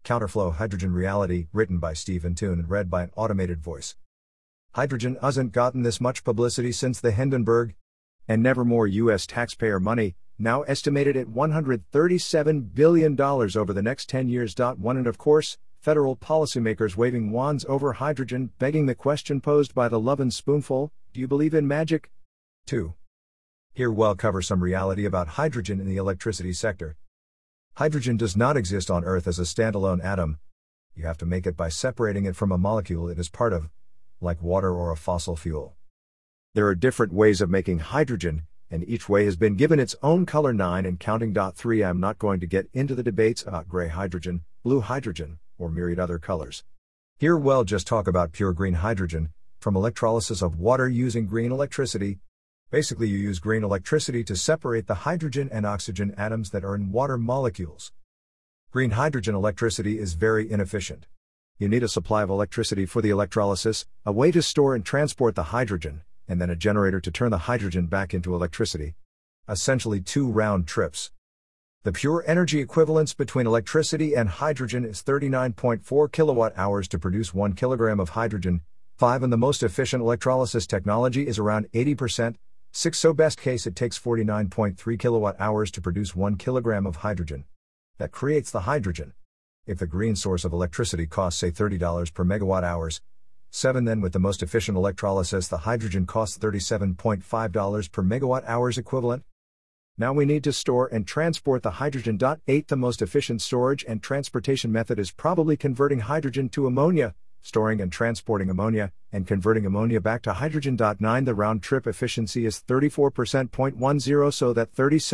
Counterflow Hydrogen Reality, written by Stephen Toon and read by an automated voice. Hydrogen hasn't gotten this much publicity since the Hindenburg and Nevermore U.S. taxpayer money, now estimated at $137 billion over the next 10 years. One, and of course, federal policymakers waving wands over hydrogen, begging the question posed by the Lovin' Spoonful: do you believe in magic? 2. Here we'll cover some reality about hydrogen in the electricity sector. Hydrogen does not exist on Earth as a standalone atom. You have to make it by separating it from a molecule it is part of, like water or a fossil fuel. There are different ways of making hydrogen, and each way has been given its own color, 9 and counting. 3. I'm not going to get into the debates about gray hydrogen, blue hydrogen, or myriad other colors. Here we'll just talk about pure green hydrogen, from electrolysis of water using green electricity. Basically, you use green electricity to separate the hydrogen and oxygen atoms that are in water molecules. Green hydrogen electricity is very inefficient. You need a supply of electricity for the electrolysis, a way to store and transport the hydrogen, and then a generator to turn the hydrogen back into electricity. Essentially 2 round trips. The pure energy equivalence between electricity and hydrogen is 39.4 kilowatt-hours to produce 1 kilogram of hydrogen. 5. And the most efficient electrolysis technology is around 80%. 6. So best case it takes 49.3 kilowatt-hours to produce 1 kilogram of hydrogen. That creates the hydrogen. If the green source of electricity costs say $30 per megawatt-hours, 7. Then with the most efficient electrolysis the hydrogen costs $37.5 per megawatt-hours equivalent. Now we need to store and transport the hydrogen. 8. The most efficient storage and transportation method is probably converting hydrogen to ammonia, storing and transporting ammonia, and converting ammonia back to hydrogen. 9. The round-trip efficiency is 34%. So that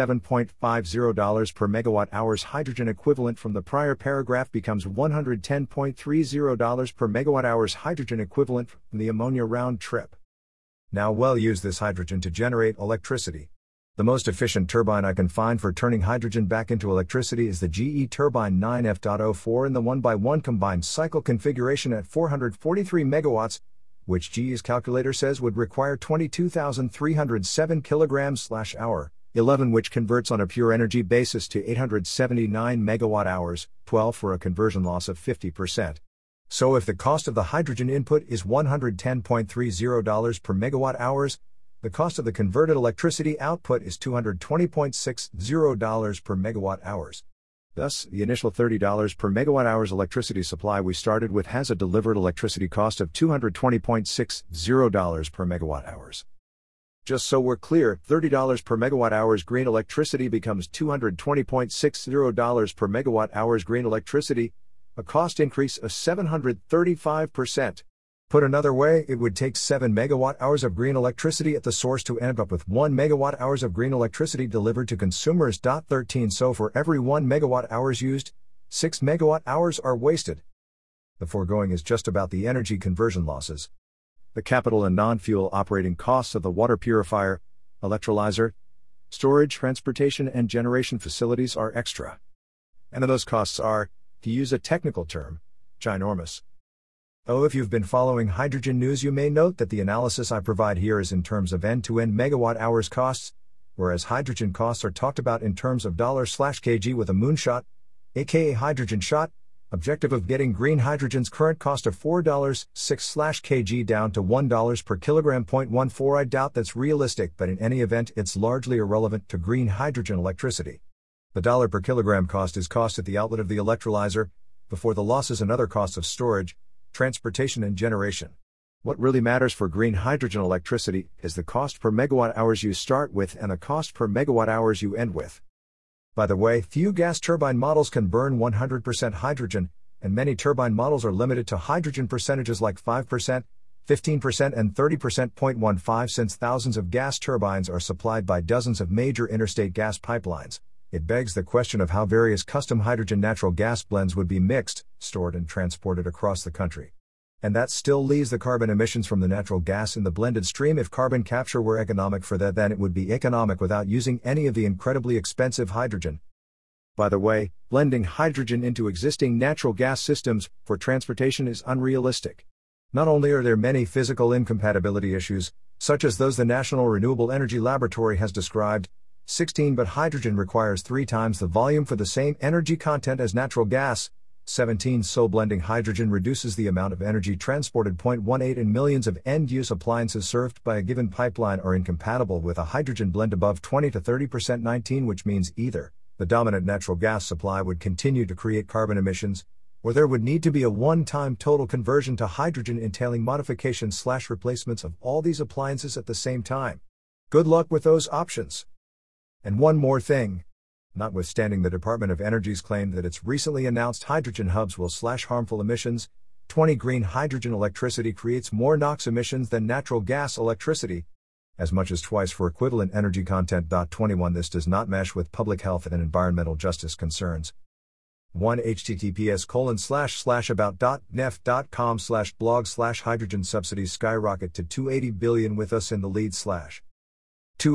$37.50 per megawatt-hours hydrogen equivalent from the prior paragraph becomes $110.30 per megawatt-hours hydrogen equivalent from the ammonia round-trip. Now we'll use this hydrogen to generate electricity. The most efficient turbine I can find for turning hydrogen back into electricity is the GE Turbine 9F.04 in the 1x1 combined cycle configuration at 443 megawatts, which GE's calculator says would require 22,307 kilograms/hour, 11 which converts on a pure energy basis to 879 megawatt-hours, 12 for a conversion loss of 50%. So if the cost of the hydrogen input is $110.30 per megawatt-hours, the cost of the converted electricity output is $220.60 per megawatt-hours. Thus, the initial $30 per megawatt-hours electricity supply we started with has a delivered electricity cost of $220.60 per megawatt-hours. Just so we're clear, $30 per megawatt-hours green electricity becomes $220.60 per megawatt-hours green electricity, a cost increase of 735%. Put another way, it would take 7 megawatt-hours of green electricity at the source to end up with 1 megawatt-hours of green electricity delivered to consumers. 13 So for every 1 megawatt-hours used, 6 megawatt-hours are wasted. The foregoing is just about the energy conversion losses. The capital and non-fuel operating costs of the water purifier, electrolyzer, storage, transportation and generation facilities are extra. And those costs are, to use a technical term, ginormous. Oh, if you've been following hydrogen news, you may note that the analysis I provide here is in terms of end-to-end megawatt-hours costs, whereas hydrogen costs are talked about in terms of $/kg with a moonshot, aka hydrogen shot, objective of getting green hydrogen's current cost of $4/kg down to $1 per kilogram. 14 I doubt that's realistic, but in any event it's largely irrelevant to green hydrogen electricity. The $1 per kilogram cost is cost at the outlet of the electrolyzer, before the losses and other costs of storage, transportation and generation. What really matters for green hydrogen electricity is the cost per megawatt-hours you start with and the cost per megawatt-hours you end with. By the way, few gas turbine models can burn 100% hydrogen, and many turbine models are limited to hydrogen percentages like 5%, 15% and 30%. 15 Since thousands of gas turbines are supplied by dozens of major interstate gas pipelines, it begs the question of how various custom hydrogen natural gas blends would be mixed, stored and transported across the country. And that still leaves the carbon emissions from the natural gas in the blended stream. If carbon capture were economic for that, then it would be economic without using any of the incredibly expensive hydrogen. By the way, blending hydrogen into existing natural gas systems for transportation is unrealistic. Not only are there many physical incompatibility issues, such as those the National Renewable Energy Laboratory has described, 16 but hydrogen requires 3 times the volume for the same energy content as natural gas, 17 So blending hydrogen reduces the amount of energy transported. 0.18 in millions of end-use appliances served by a given pipeline are incompatible with a hydrogen blend above 20 to 30%. 19 Which means either the dominant natural gas supply would continue to create carbon emissions, or there would need to be a one-time total conversion to hydrogen entailing modifications/replacements of all these appliances at the same time. Good luck with those options. And one more thing. Notwithstanding the Department of Energy's claim that its recently announced hydrogen hubs will slash harmful emissions, 20 green hydrogen electricity creates more NOx emissions than natural gas electricity, as much as twice for equivalent energy content. 21 This does not mesh with public health and environmental justice concerns. 1 https://about.nef.com/blog/hydrogen subsidies skyrocket to $280 billion with us in the lead/. 2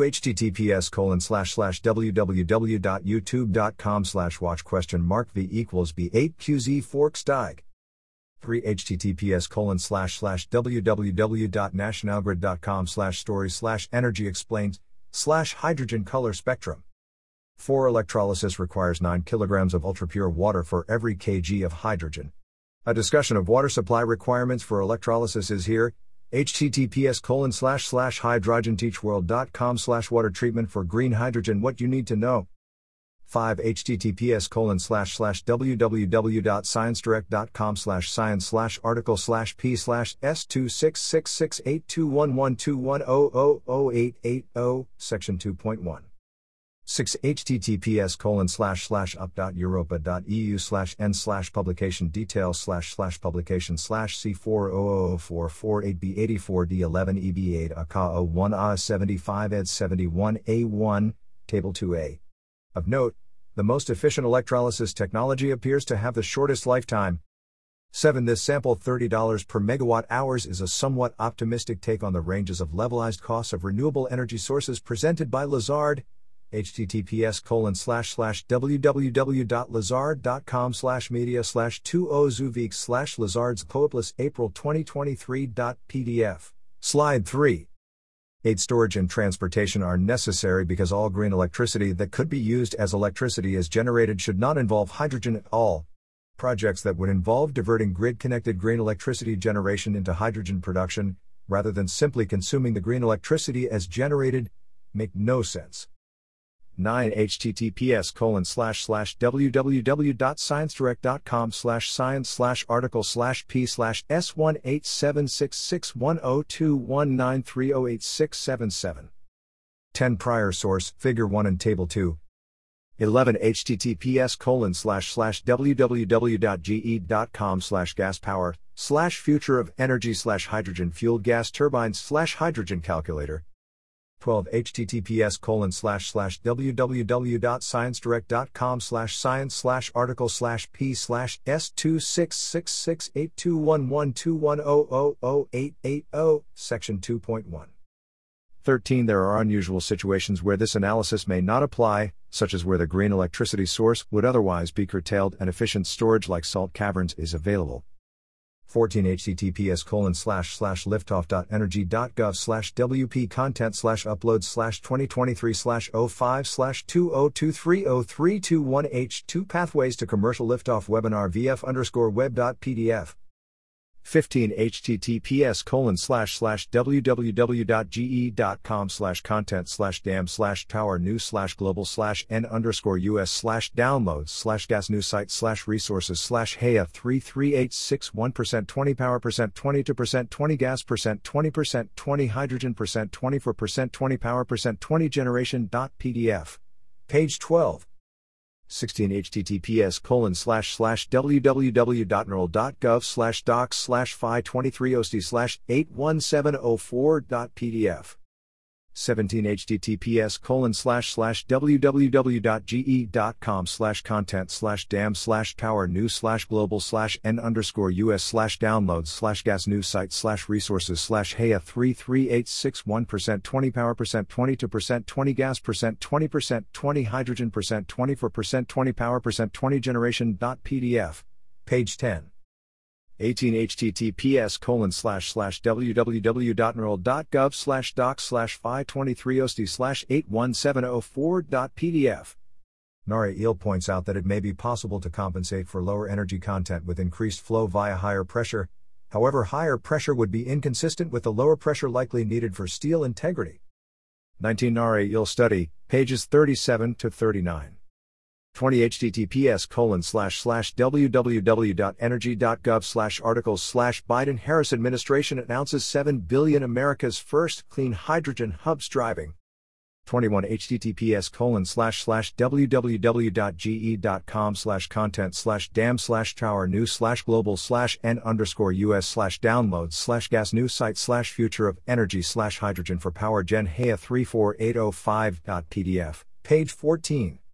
https://www.youtube.com/watch?v=b8 qz fork 3 https://www.nationalgrid.com/stories/energy explains/hydrogen color spectrum. 4 Electrolysis requires 9 kilograms of ultrapure water for every kg of hydrogen. A discussion of water supply requirements for electrolysis is here. https://hydrogenteachworld.com/water treatment for green hydrogen. What you need to know. 5 https://www.sciencedirect.com/science/article/p/s266821121000880 section 2.1. 6 https://up.europa.eu/n/publication details/publication/C400448B84D11EB8 AKA 01A75 ed71A1 Table 2A. Of note, the most efficient electrolysis technology appears to have the shortest lifetime. 7 This sample $30 per megawatt hours is a somewhat optimistic take on the ranges of levelized costs of renewable energy sources presented by Lazard. https://www.lazard.com/media/20zuvik/Lazard's Cooplis April 2023.pdf. Slide 3. 8 Storage and transportation are necessary because all green electricity that could be used as electricity is generated should not involve hydrogen at all. Projects that would involve diverting grid-connected green electricity generation into hydrogen production, rather than simply consuming the green electricity as generated, make no sense. 9 https://www.sciencedirect.com/science/article/p/s18766102193086777. 10 Prior source, Figure 1 and Table 2. 11 https://www.ge.com/gaspower/future of energy/hydrogen fueled gas turbines/hydrogen calculator. 12 https://www.science-direct.com/science/article/p/s266821121000880 section 2.1. 13 There are unusual situations where this analysis may not apply, such as where the green electricity source would otherwise be curtailed and efficient storage like salt caverns is available. 14 https://liftoff.energy.gov/wp content/upload/2023/05/20230321H2 Pathways to Commercial Liftoff Webinar vf_web.pdf. 15 https://www.ge.com/content/dam/tower/news/global/n_us/news/site/resources/heya33861% 20% 22% 20 gas% 20% 20 hydrogen% 24% 20 power% 20 generation.pdf. Page 12. 16 https://www.nrl.gov/docs/phi23ost/81704.pdf. 17 https://www.ge.com/content/dam/tower/news/global/n_us/news/site/resources/heya33861% 20 power% 22% 20 gas% 20% 20 hydrogen% 24% 20 power% 20 generation.pdf. Page 10. 18 https://www.nrl.gov/docs/phi23ost/81704.pdf. Narail points out that it may be possible to compensate for lower energy content with increased flow via higher pressure, however, higher pressure would be inconsistent with the lower pressure likely needed for steel integrity. 19 Narail study, pages 37 to 39. 20 https://www.energy.gov/articles/Biden Harris administration announces 7 billion America's first clean hydrogen hubs driving. 21 https://www.ge.com/content/dam/tower news/global/n_us/downloads/gas news site/future of energy/hydrogen for power gen HEA 34805.pdf, page 14.